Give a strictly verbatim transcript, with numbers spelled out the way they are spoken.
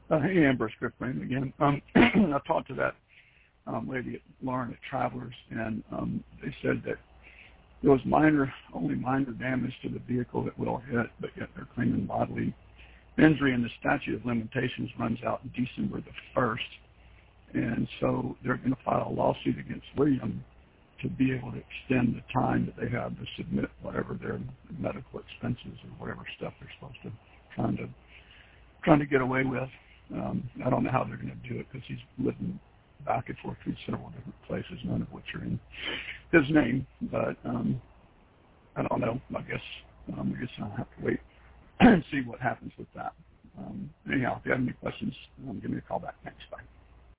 Uh, hey, Amber, Script Frame again. Um, I talked to that um, lady, at Lauren at Travelers, and um, they said that there was minor, only minor damage to the vehicle that Will hit, but yet they're claiming bodily injury, and the statute of limitations runs out December the first. And so they're going to file a lawsuit against William to be able to extend the time that they have to submit whatever their medical expenses or whatever stuff they're supposed to trying to trying to get away with. Um, I don't know how they're going to do it because he's living back and forth through several different places, none of which are in his name. But um, I don't know. I guess um, I guess I'll have to wait and see what happens with that. Um, anyhow, if you have any questions, um, give me a call back. Thanks. Bye.